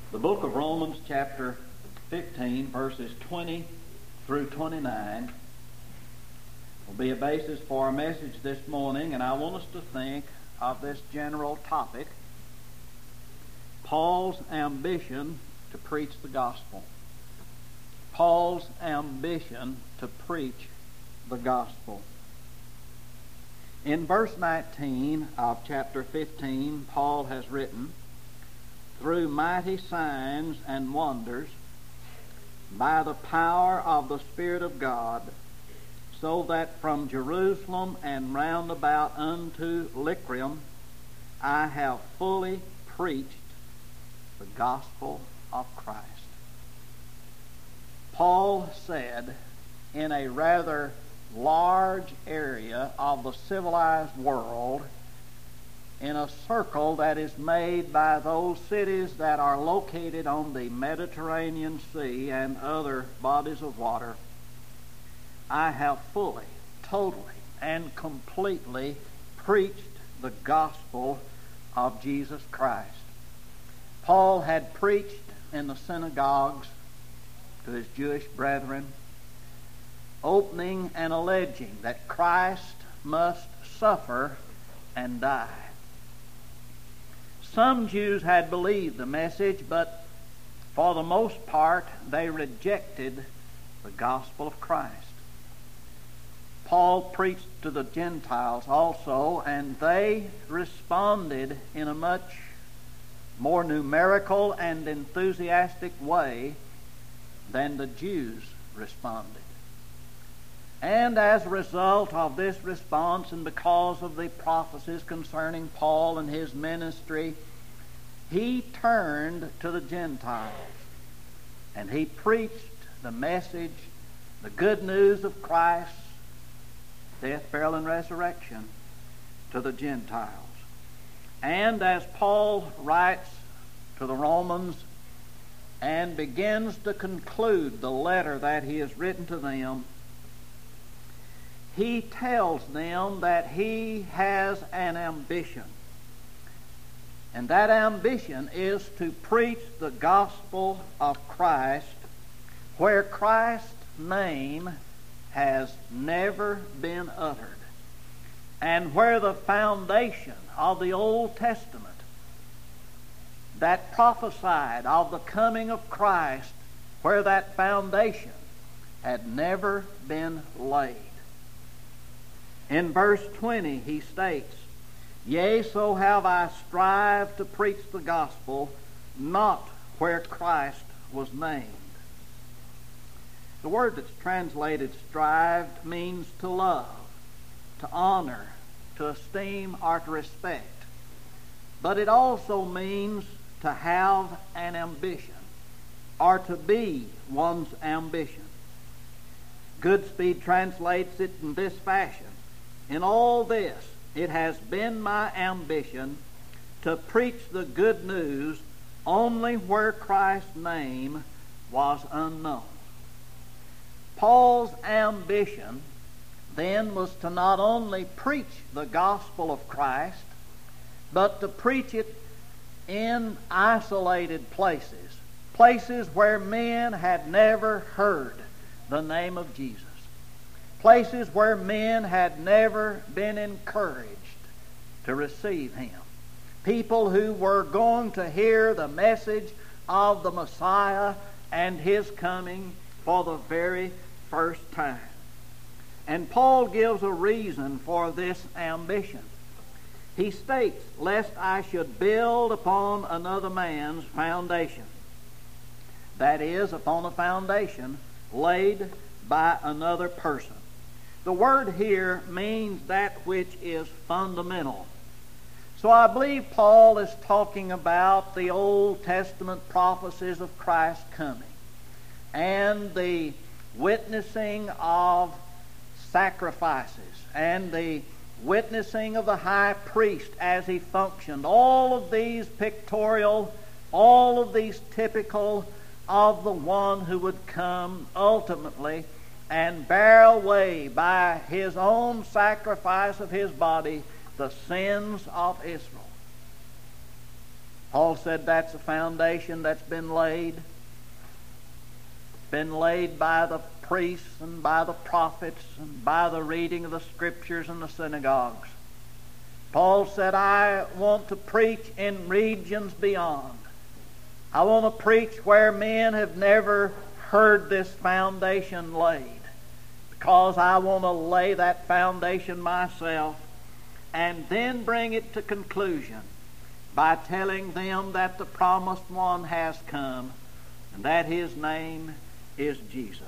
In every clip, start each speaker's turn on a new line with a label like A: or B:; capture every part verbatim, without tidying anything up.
A: The book of Romans, chapter fifteen, verses twenty through twenty-nine, will be a basis for our message this morning, and I want us to think of this general topic: Paul's ambition to preach the gospel. Paul's ambition to preach the gospel. In verse nineteen of chapter fifteen, Paul has written, "Through mighty signs and wonders, by the power of the Spirit of God, so that from Jerusalem and round about unto Illyricum I have fully preached the gospel of Christ." Paul said, in a rather large area of the civilized world, in a circle that is made by those cities that are located on the Mediterranean Sea and other bodies of water, I have fully, totally, and completely preached the gospel of Jesus Christ. Paul had preached in the synagogues to his Jewish brethren, opening and alleging that Christ must suffer and die. Some Jews had believed the message, but for the most part they rejected the gospel of Christ. Paul preached to the Gentiles also, and they responded in a much more numerical and enthusiastic way than the Jews responded. And as a result of this response, and because of the prophecies concerning Paul and his ministry, he turned to the Gentiles and he preached the message, the good news of Christ's death, burial, and resurrection to the Gentiles. And as Paul writes to the Romans and begins to conclude the letter that he has written to them, he tells them that he has an ambition. And that ambition is to preach the gospel of Christ where Christ's name has never been uttered, and where the foundation of the Old Testament that prophesied of the coming of Christ, where that foundation had never been laid. In verse twenty he states, "Yea, so have I strived to preach the gospel, not where Christ was named." The word that's translated strived means to love, to honor, to esteem, or to respect. But it also means to have an ambition, or to be one's ambition. Goodspeed translates it in this fashion: "In all this, it has been my ambition to preach the good news only where Christ's name was unknown." Paul's ambition then was to not only preach the gospel of Christ, but to preach it in isolated places, places where men had never heard the name of Jesus. Places where men had never been encouraged to receive Him. People who were going to hear the message of the Messiah and His coming for the very first time. And Paul gives a reason for this ambition. He states, "Lest I should build upon another man's foundation." That is, upon a foundation laid by another person. The word here means that which is fundamental. So I believe Paul is talking about the Old Testament prophecies of Christ's coming and the witnessing of sacrifices and the witnessing of the high priest as he functioned. All of these pictorial, all of these typical of the one who would come ultimately and bear away by his own sacrifice of his body the sins of Israel. Paul said that's a foundation that's been laid. Been laid by the priests and by the prophets and by the reading of the Scriptures in the synagogues. Paul said, I want to preach in regions beyond. I want to preach where men have never heard this foundation laid, because I want to lay that foundation myself and then bring it to conclusion by telling them that the promised one has come and that his name is Jesus.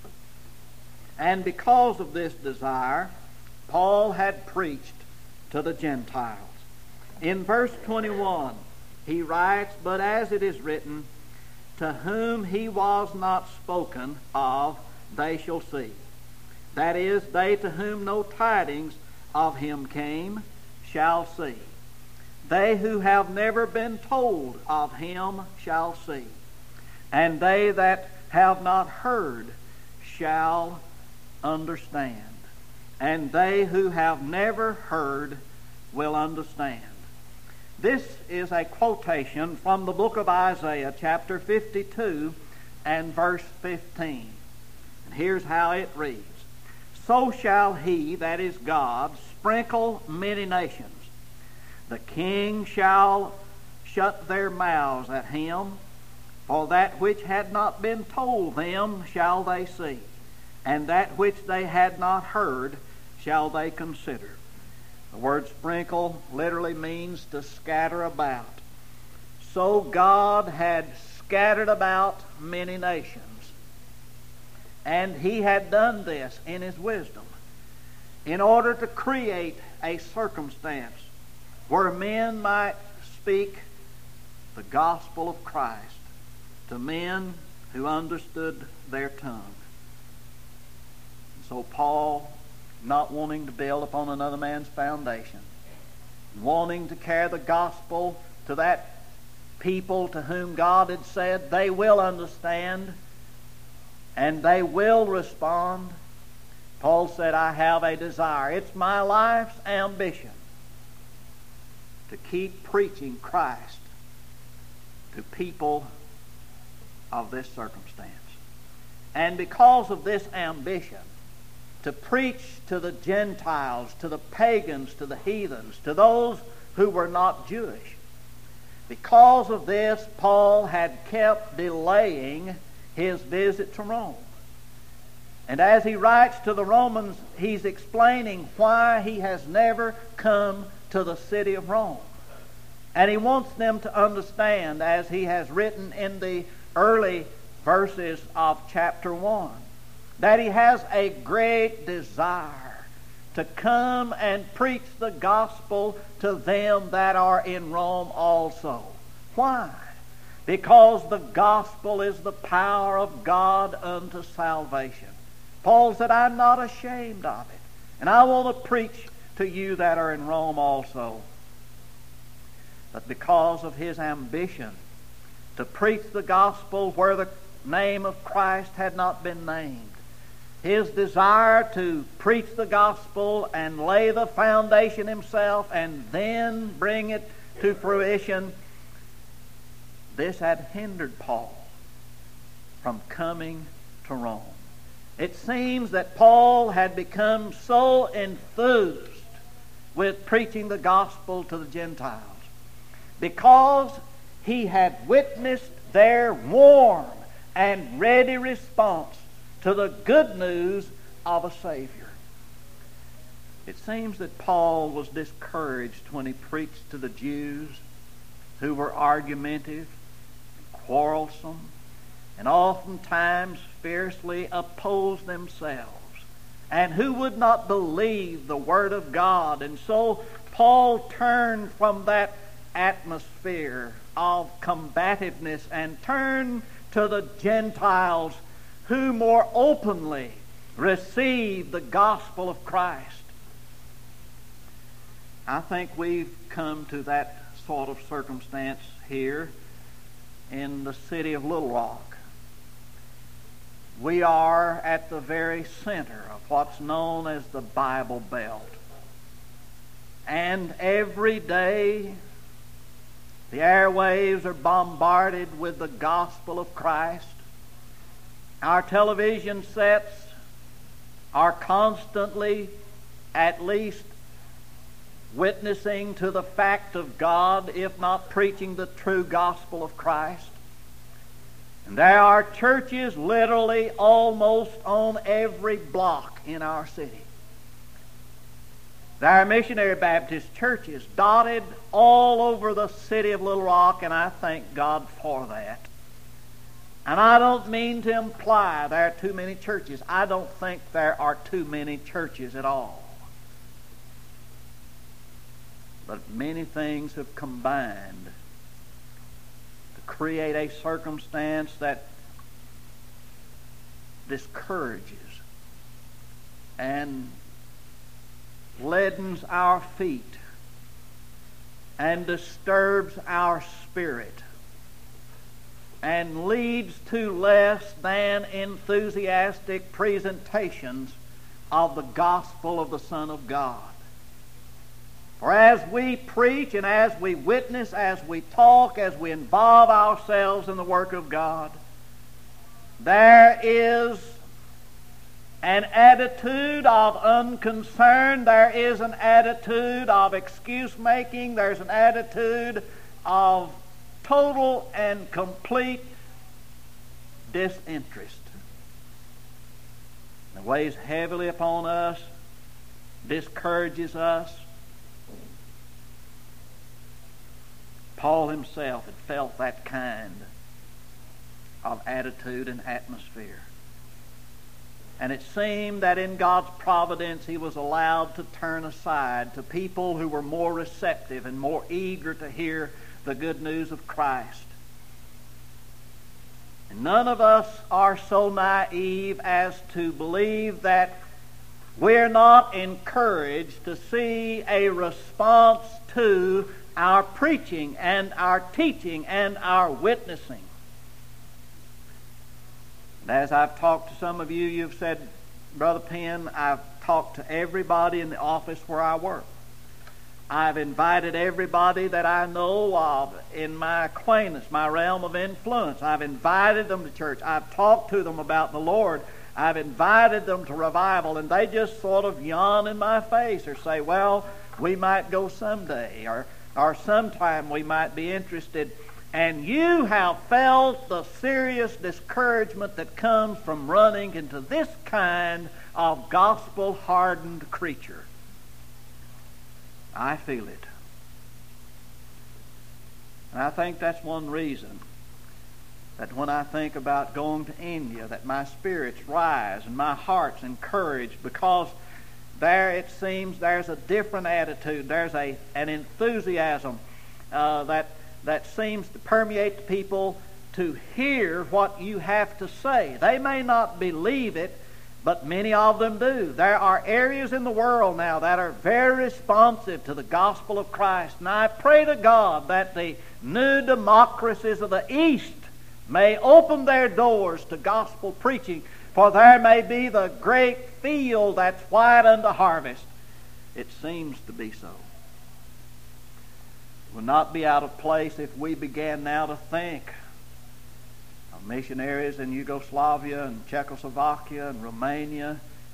A: And because of this desire, Paul had preached to the Gentiles. In verse twenty-one, he writes, But as it is written, to whom he was not spoken of, they shall see. That is, they to whom no tidings of him came shall see. They who have never been told of him shall see. And they that have not heard shall understand. And they who have never heard will understand. This is a quotation from the book of Isaiah, chapter fifty-two and verse fifteen. And here's how it reads. So shall he, that is God, sprinkle many nations. The king shall shut their mouths at him, for that which had not been told them shall they see, and that which they had not heard shall they consider. The word sprinkle literally means to scatter about. So God had scattered about many nations. And he had done this in his wisdom in order to create a circumstance where men might speak the gospel of Christ to men who understood their tongue. And so Paul, not wanting to build upon another man's foundation, wanting to carry the gospel to that people to whom God had said they will understand and they will respond, Paul said, I have a desire. It's my life's ambition to keep preaching Christ to people of this circumstance. And because of this ambition, to preach to the Gentiles, to the pagans, to the heathens, to those who were not Jewish. Because of this, Paul had kept delaying his visit to Rome. And as he writes to the Romans, he's explaining why he has never come to the city of Rome. And he wants them to understand, as he has written in the early verses of chapter one, that he has a great desire to come and preach the gospel to them that are in Rome also. Why? Because the gospel is the power of God unto salvation. Paul said, I'm not ashamed of it, and I want to preach to you that are in Rome also. But because of his ambition to preach the gospel where the name of Christ had not been named, his desire to preach the gospel and lay the foundation himself and then bring it to fruition, this had hindered Paul from coming to Rome. It seems that Paul had become so enthused with preaching the gospel to the Gentiles because he had witnessed their warm and ready response to the good news of a Savior. It seems that Paul was discouraged when he preached to the Jews who were argumentative, quarrelsome, and oftentimes fiercely opposed themselves, and who would not believe the Word of God. And so Paul turned from that atmosphere of combativeness and turned to the Gentiles who more openly received the gospel of Christ. I think we've come to that sort of circumstance here in the city of Little Rock. We are at the very center of what's known as the Bible Belt. And every day The airwaves are bombarded with the gospel of Christ. Our television sets are constantly at least witnessing to the fact of God, if not preaching the true gospel of Christ. And there are churches literally almost on every block in our city. There are missionary Baptist churches dotted all over the city of Little Rock, and I thank God for that. And I don't mean to imply there are too many churches. I don't think there are too many churches at all. But many things have combined to create a circumstance that discourages and leadens our feet and disturbs our spirit and leads to less than enthusiastic presentations of the gospel of the Son of God. For as we preach and as we witness, as we talk, as we involve ourselves in the work of God, there is an attitude of unconcern, there is an attitude of excuse-making, there's an attitude of total and complete disinterest. It weighs heavily upon us, discourages us. Paul himself had felt that kind of attitude and atmosphere. And it seemed that in God's providence he was allowed to turn aside to people who were more receptive and more eager to hear the good news of Christ. And none of us are so naive as to believe that we're not encouraged to see a response to our preaching and our teaching and our witnessing. And as I've talked to some of you, you've said, Brother Penn, I've talked to everybody in the office where I work. I've invited everybody that I know of in my acquaintance, my realm of influence. I've invited them to church. I've talked to them about the Lord. I've invited them to revival, and they just sort of yawn in my face or say, well, we might go someday, or, or sometime we might be interested. And you have felt the serious discouragement that comes from running into this kind of gospel-hardened creature. I feel it. And I think that's one reason that when I think about going to India, that my spirits rise and my heart's encouraged, because there it seems there's a different attitude. There's a an enthusiasm uh, that that seems to permeate the people to hear what you have to say. They may not believe it, but many of them do. There are areas in the world now that are very responsive to the gospel of Christ. And I pray to God that the new democracies of the East may open their doors to gospel preaching, for there may be the great field that's white unto harvest. It seems to be so. It would not be out of place if we began now to think of missionaries in Yugoslavia and Czechoslovakia and Romania.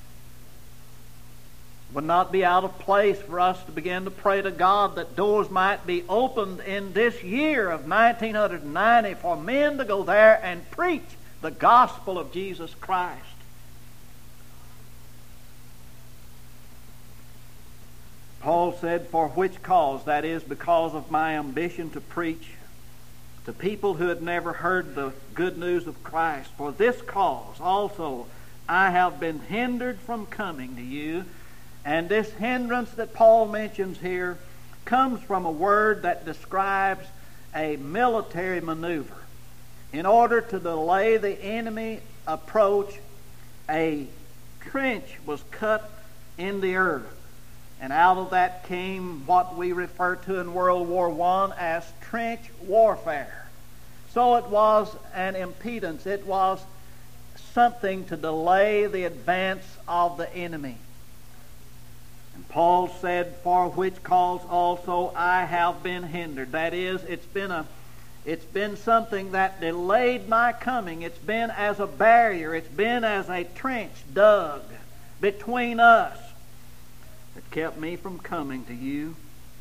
A: It would not be out of place for us to begin to pray to God that doors might be opened in this year of nineteen ninety for men to go there and preach the gospel of Jesus Christ. Paul said, for which cause? That is, because of my ambition to preach to people who had never heard the good news of Christ. For this cause also I have been hindered from coming to you. And this hindrance that Paul mentions here comes from a word that describes a military maneuver. In order to delay the enemy approach, a trench was cut in the earth. And out of that came what we refer to in World War One as trench warfare. So it was an impedance. It was something to delay the advance of the enemy. And Paul said, for which cause also I have been hindered. That is, it's been a it's been something that delayed my coming. It's been as a barrier. It's been as a trench dug between us that kept me from coming to you.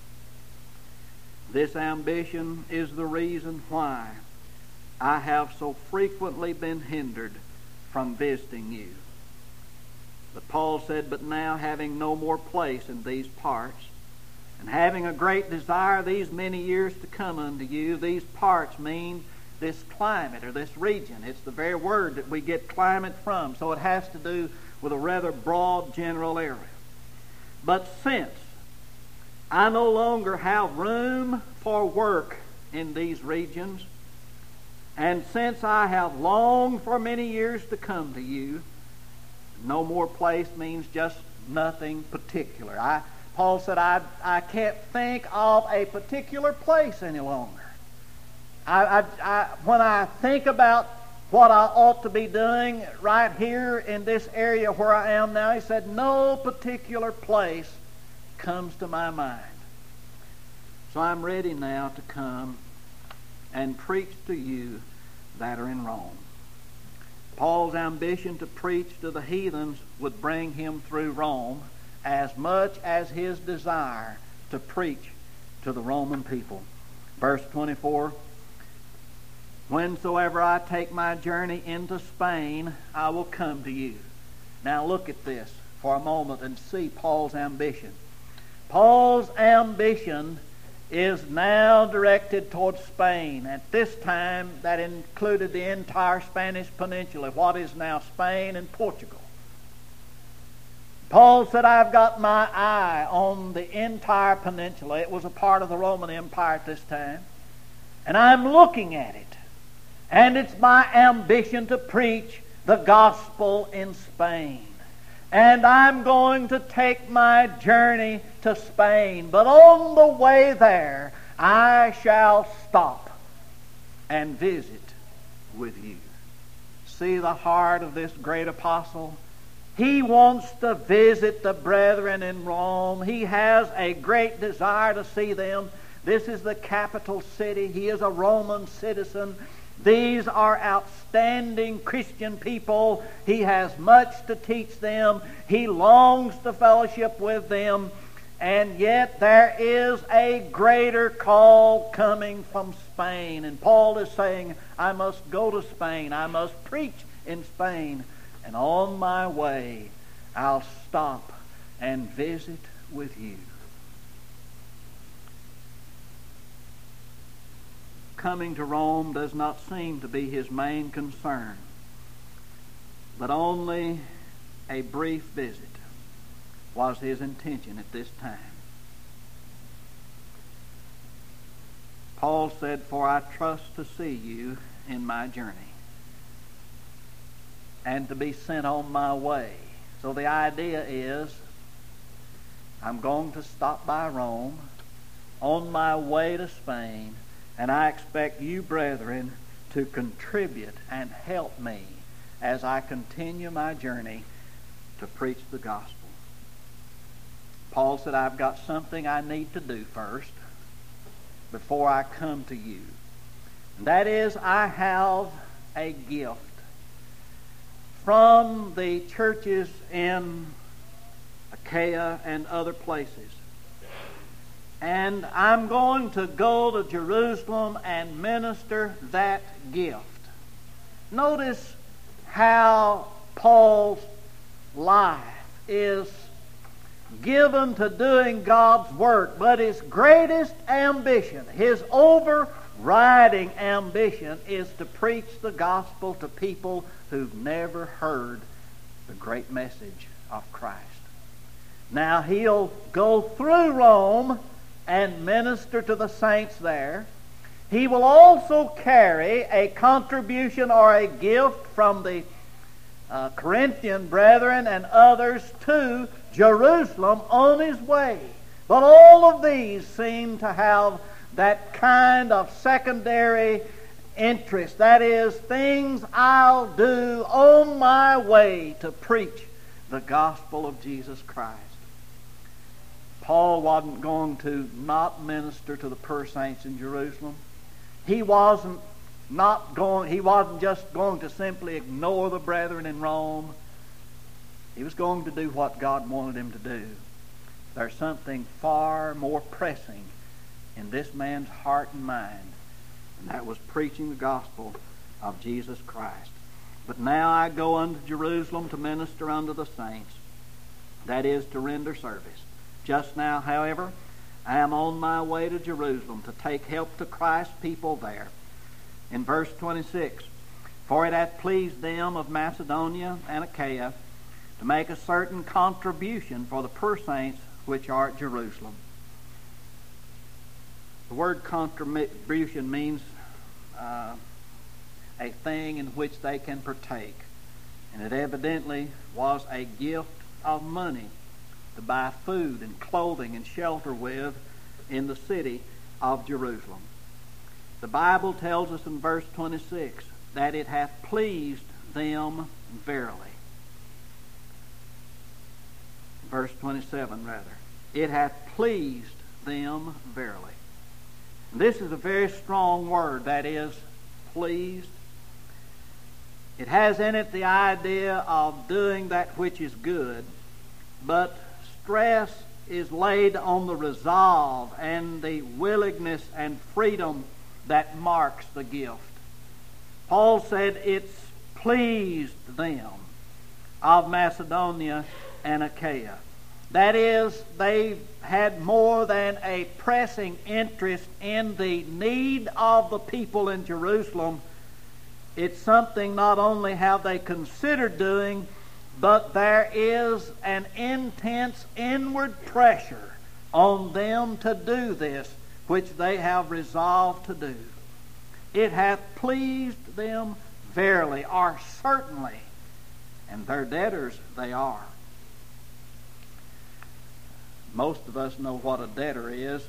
A: This ambition is the reason why I have so frequently been hindered from visiting you. But Paul said, but now having no more place in these parts, and having a great desire these many years to come unto you, these parts mean this climate or this region. It's the very word that we get climate from, so it has to do with a rather broad general area. But since I no longer have room for work in these regions, and since I have longed for many years to come to you, no more place means just nothing particular. I, Paul said, I, I can't think of a particular place any longer. I, I, I, when I think about what I ought to be doing right here in this area where I am now, he said, no particular place comes to my mind. So I'm ready now to come and preach to you that are in Rome. Paul's ambition to preach to the heathens would bring him through Rome as much as his desire to preach to the Roman people. Verse twenty-four, whensoever I take my journey into Spain, I will come to you. Now look at this for a moment and see Paul's ambition. Paul's ambition is now directed towards Spain. At this time, that included the entire Spanish peninsula, what is now Spain and Portugal. Paul said, I've got my eye on the entire peninsula. It was a part of the Roman Empire at this time. And I'm looking at it. And it's my ambition to preach the gospel in Spain. And I'm going to take my journey to Spain. But on the way there, I shall stop and visit with you. See the heart of this great apostle? He wants to visit the brethren in Rome. He has a great desire to see them. This is the capital city. He is a Roman citizen. These are outstanding Christian people. He has much to teach them. He longs to fellowship with them. And yet there is a greater call coming from Spain. And Paul is saying, I must go to Spain. I must preach in Spain. And on my way, I'll stop and visit with you. Coming to Rome does not seem to be his main concern, but only a brief visit was his intention at this time. Paul said, for I trust to see you in my journey and to be sent on my way. So the idea is, I'm going to stop by Rome on my way to Spain, and I expect you, brethren, to contribute and help me as I continue my journey to preach the gospel. Paul said, I've got something I need to do first before I come to you. And that is, I have a gift from the churches in Achaia and other places. And I'm going to go to Jerusalem and minister that gift. Notice how Paul's life is given to doing God's work, but his greatest ambition, his overriding ambition, is to preach the gospel to people who've never heard the great message of Christ. Now he'll go through Rome and minister to the saints there. He will also carry a contribution or a gift from the uh, Corinthian brethren and others to Jerusalem on his way. But all of these seem to have that kind of secondary interest. That is, things I'll do on my way to preach the gospel of Jesus Christ. Paul wasn't going to not minister to the poor saints in Jerusalem. He wasn't not going, he wasn't just going to simply ignore the brethren in Rome. He was going to do what God wanted him to do. There's something far more pressing in this man's heart and mind, and that was preaching the gospel of Jesus Christ. But now I go unto Jerusalem to minister unto the saints, that is, to render service. Just now, however, I am on my way to Jerusalem to take help to Christ's people there. In verse twenty-six, for it hath pleased them of Macedonia and Achaia to make a certain contribution for the poor saints which are at Jerusalem. The word contribution means uh, a thing in which they can partake. And it evidently was a gift of money to buy food and clothing and shelter with in the city of Jerusalem. The Bible tells us in verse twenty-six that it hath pleased them verily. Verse twenty-seven, rather. It hath pleased them verily. This is a very strong word, that is, pleased. It has in it the idea of doing that which is good, but stress is laid on the resolve and the willingness and freedom that marks the gift. Paul said it's pleased them of Macedonia and Achaia. That is, they had more than a pressing interest in the need of the people in Jerusalem. It's something not only have they considered doing, but there is an intense inward pressure on them to do this, which they have resolved to do. It hath pleased them verily, or certainly, and their debtors they are. Most of us know what a debtor is.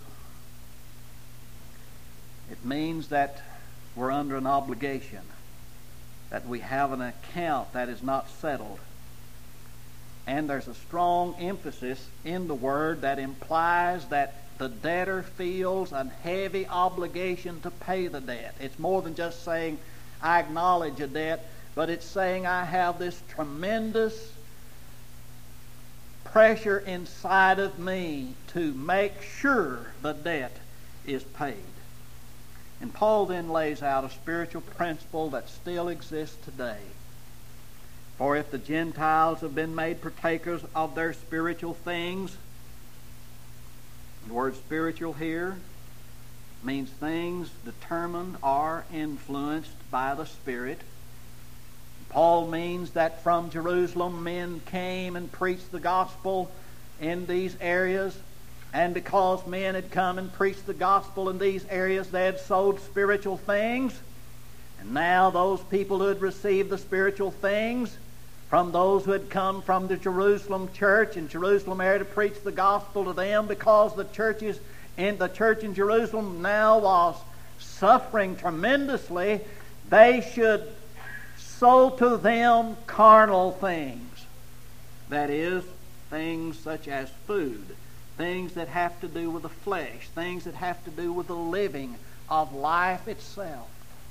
A: It means that we're under an obligation, that we have an account that is not settled. And there's a strong emphasis in the word that implies that the debtor feels a heavy obligation to pay the debt. It's more than just saying, I acknowledge a debt, but it's saying I have this tremendous pressure inside of me to make sure the debt is paid. And Paul then lays out a spiritual principle that still exists today. For if the Gentiles have been made partakers of their spiritual things, the word spiritual here means things determined or influenced by the Spirit. Paul means that from Jerusalem men came and preached the gospel in these areas, and because men had come and preached the gospel in these areas, they had sold spiritual things. And now those people who had received the spiritual things from those who had come from the Jerusalem church in Jerusalem area to preach the gospel to them, because the churches in the church in Jerusalem now was suffering tremendously, they should sow to them carnal things. That is, things such as food, things that have to do with the flesh, things that have to do with the living of life itself.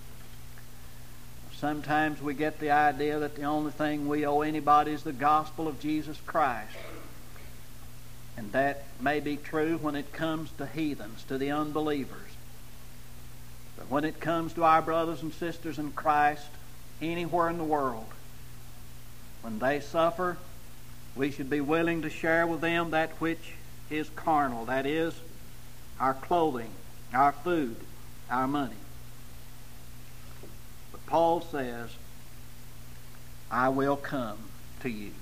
A: Sometimes we get the idea that the only thing we owe anybody is the gospel of Jesus Christ. And that may be true when it comes to heathens, to the unbelievers. But when it comes to our brothers and sisters in Christ, anywhere in the world, when they suffer, we should be willing to share with them that which is carnal. That is, our clothing, our food, our money. But Paul says, I will come to you.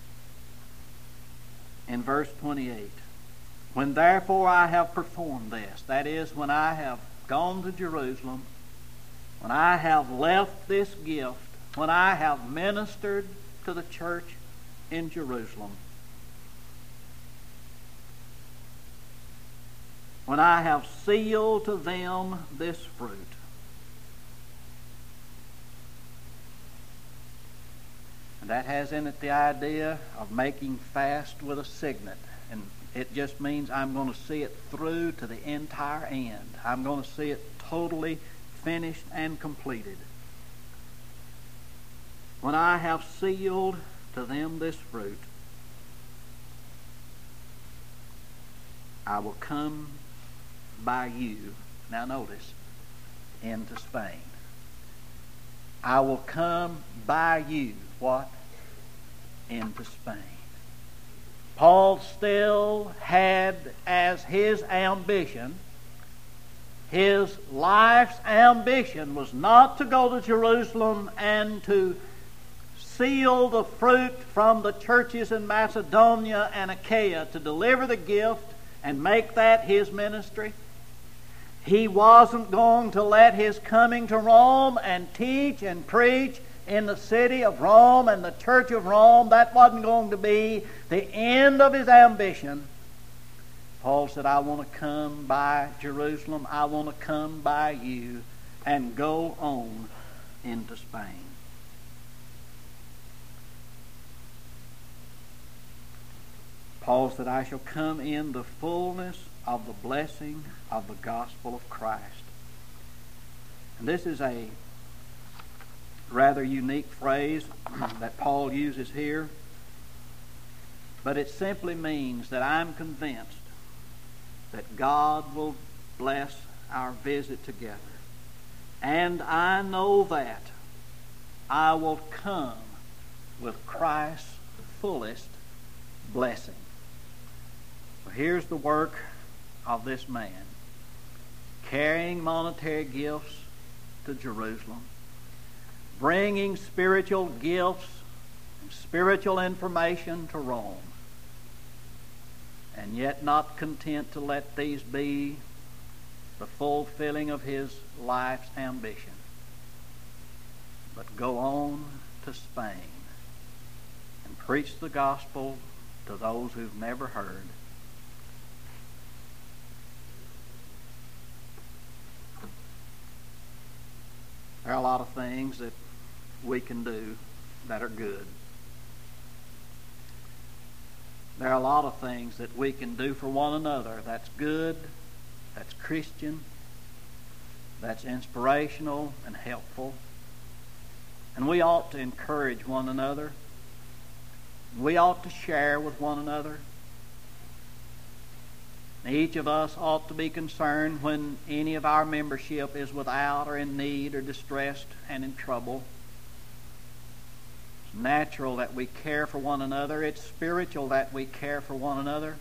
A: In verse twenty-eight, when therefore I have performed this, that is, when I have gone to Jerusalem, when I have left this gift, when I have ministered to the church in Jerusalem, when I have sealed to them this fruit, and that has in it the idea of making fast with a signet. And It just means I'm going to see it through to the entire end. I'm going to see it totally finished and completed. When I have sealed to them this fruit, I will come by you, now notice, into Spain. I will come by you, what? Into Spain. Paul still had as his ambition, his life's ambition was not to go to Jerusalem and to seal the fruit from the churches in Macedonia and Achaia, to deliver the gift and make that his ministry. He wasn't going to let his coming to Rome and teach and preach in the city of Rome and the church of Rome, that wasn't going to be the end of his ambition. Paul said, I want to come by Jerusalem, I want to come by you and go on into Spain. Paul said, I shall come in the fullness of the blessing of the gospel of Christ. And this is a rather unique phrase that Paul uses here, but it simply means that I'm convinced that God will bless our visit together. And I know that I will come with Christ's fullest blessing. Well, here's the work of this man, carrying monetary gifts to Jerusalem, bringing spiritual gifts and spiritual information to Rome, and yet not content to let these be the fulfilling of his life's ambition, but go on to Spain and preach the gospel to those who've never heard. There are a lot of things that we can do that are good. There are a lot of things that we can do for one another that's good, that's Christian, that's inspirational and helpful. And we ought to encourage one another. We ought to share with one another. Each of us ought to be concerned when any of our membership is without or in need or distressed and in trouble. It's natural that we care for one another. It's spiritual that we care for one another.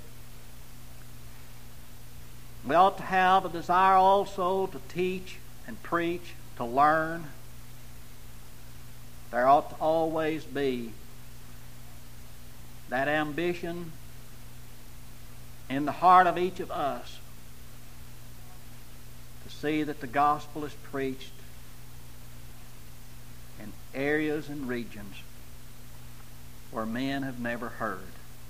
A: We ought to have a desire also to teach and preach, to learn. There ought to always be that ambition in the heart of each of us to see that the gospel is preached in areas and regions where men have never heard.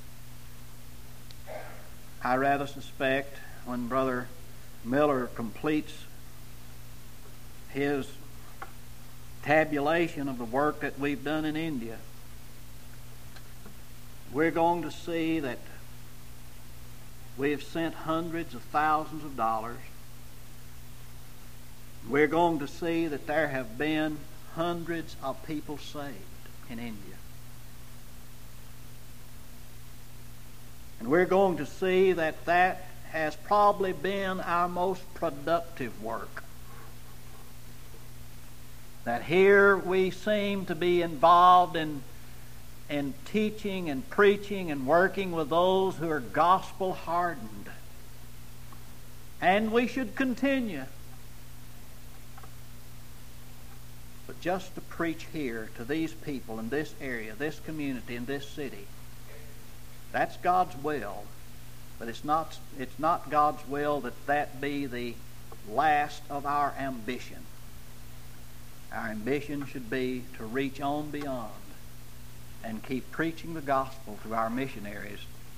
A: I rather suspect when Brother Miller completes his tabulation of the work that we've done in India, we're going to see that we have sent hundreds of thousands of dollars. We're going to see that there have been hundreds of people saved in India. And we're going to see that that has probably been our most productive work. That here we seem to be involved in and teaching and preaching and working with those who are gospel hardened. And we should continue. But just to preach here to these people in this area, this community, in this city, that's God's will. But it's not, it's not God's will that that be the last of our ambition. Our ambition should be to reach on beyond and keep preaching the gospel to our missionaries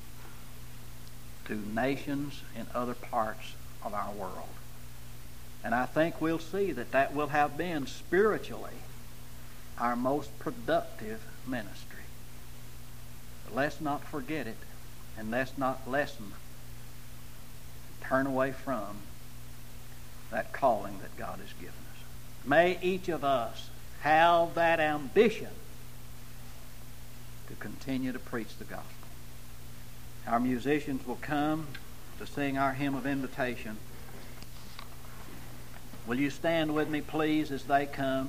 A: to nations in other parts of our world. And I think we'll see that that will have been spiritually our most productive ministry. But let's not forget it And let's not lessen, turn away from that calling that God has given us. May each of us have that ambition to continue to preach the gospel. Our musicians will come to sing our hymn of invitation. Will you stand with me, please, as they come?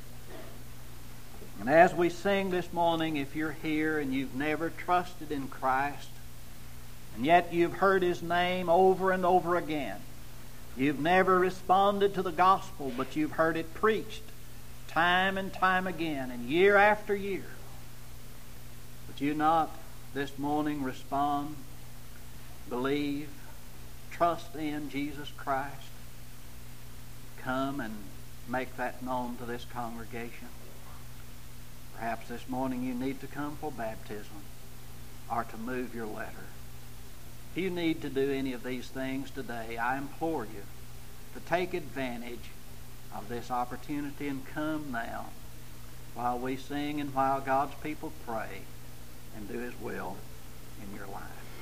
A: And as we sing this morning, if you're here and you've never trusted in Christ, and yet you've heard His name over and over again, you've never responded to the gospel, but you've heard it preached time and time again and year after year, but you not this morning respond, believe, trust in Jesus Christ, come and make that known to this congregation. Perhaps this morning you need to come for baptism or to move your letter. If you need to do any of these things today, I implore you to take advantage of this opportunity and come now while we sing and while God's people pray and do His will in your life.